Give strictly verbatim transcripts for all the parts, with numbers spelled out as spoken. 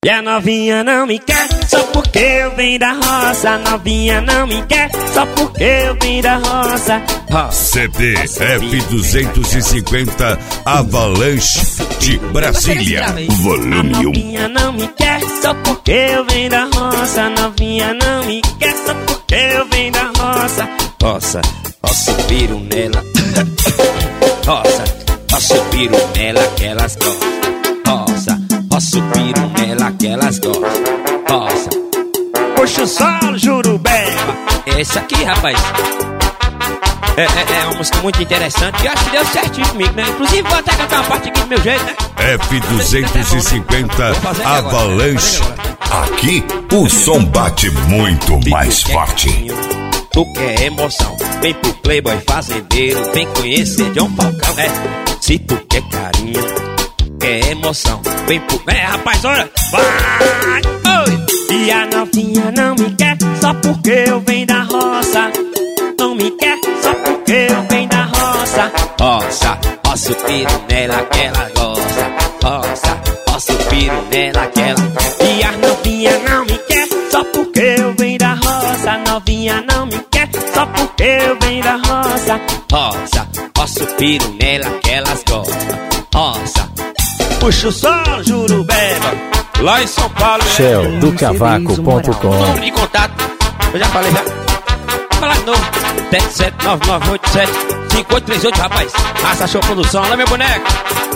E a novinha não me quer só porque eu venho da roça. A novinha não me quer só porque eu venho da roça. Oh. C D F duzentos e cinquenta Avalanche de Brasília, volume um. A novinha não me quer só porque eu venho da roça. A novinha não me quer só porque eu venho da roça. Roça, roça o piru nela. Roça, roça o piru nela que elas gostam. Roça, roça o piru nela que elas gostam. Roça, puxa o solo, Jurubeba. Esse aqui, rapaz, é, é, é uma música muito interessante que eu acho que deu certinho comigo, né? Inclusive vou até cantar uma parte aqui do meu jeito, né? F duzentos e cinquenta Avalanche. Aqui o som bate muito mais forte. Tu quer emoção, vem pro Playboy fazendeiro, vem conhecer John Falcão. É, se tu quer carinho, quer emoção, vem pro... É, rapaz, olha, vai! Oi! E a novinha não me quer só porque eu venho da roça. Não me quer só porque eu venho da roça. Roça, roça o piru nela que ela gosta. Roça, roça o piru nela que ela... E a novinha não me quer só porque eu venho da roça. A novinha não me quer só porque eu venho da roça. Roça, roça o piru nela que elas gostam. Roça, puxa o sol, Jurubeba. Lá em São Paulo, Shell do Cavaco ponto com. Número de contato, eu já falei já. Vou falar de novo. sete sete nove nove oito sete cinco oito três oito, rapaz. Raça Show Produção, lá meu boneco.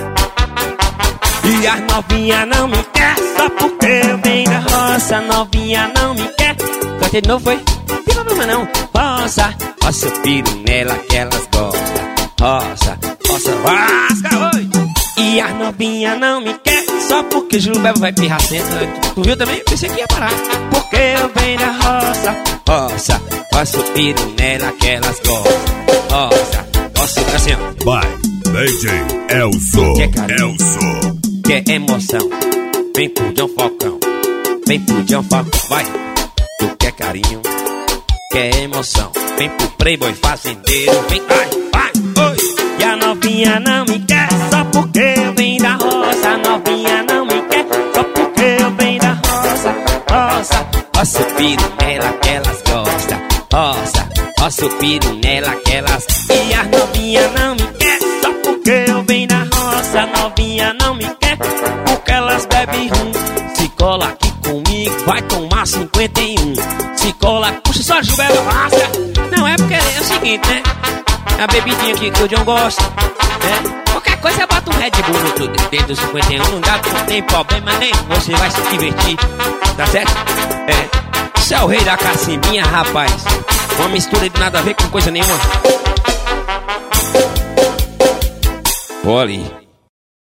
E as novinha não me quer só porque eu venho da roça. A novinha não me quer. Cantei de novo, foi? Não tem problema não. Roça, roça o piru nela que elas gostam. Roça, roça, vasca, oi. E as novinha não me quer só porque Jurubeba vai pirrar sempre. Tu viu também? Pensei que ia parar. Porque eu venho da roça. Roça, roça o piru nela que elas gostam. Roça, roça o assim, ó. Vai, D J Elso, Elso. Quer emoção, vem pro John Falcão. Vem pro John Falcão, vai. Tu quer carinho, quer emoção, vem pro Playboy fazendeiro. Vem, vai, vai, oi. E a novinha não me quer só porque eu venho da roça. A novinha não me quer só porque eu venho da roça. Roça, roça o piru nela que elas gostam. Roça, roça o piru nela que elas... E a novinha não me quer só porque eu venho da roça. A novinha não me quer porque elas bebem rum. Se cola aqui comigo vai tomar cinquenta e um. Se cola, puxa só Jurubeba, massa. Não é porque é o seguinte, né? A bebidinha aqui que o John gosta, né? Qualquer coisa bota um Red Bull no tudo dentro do cinquenta e um. Não dá, não tem problema nem. Você vai se divertir, tá certo? É, isso é o rei da cacimbinha, rapaz. Uma mistura de nada a ver com coisa nenhuma. Olha ali.